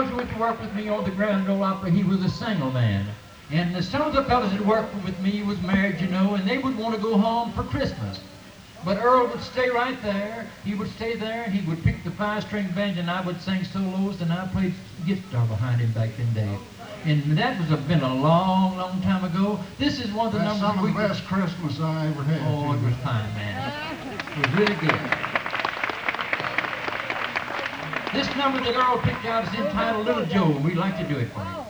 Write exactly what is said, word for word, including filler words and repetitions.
fellows who would work with me on the Grand Ole Opry, he was a single man. And uh, some of the fellows that worked with me was married, you know, and they would want to go home for Christmas. But Earl would stay right there. He would stay there, and he would pick the five-string banjo, and I would sing solos, and I played guitar behind him back in the day. And that was a, been a long, long time ago. This is one of the That's numbers some we of the best Christmas I ever had. Oh, it was fine, man. It was really good. This number that Earl picked out is entitled Little Joe, and we'd like to do it for him.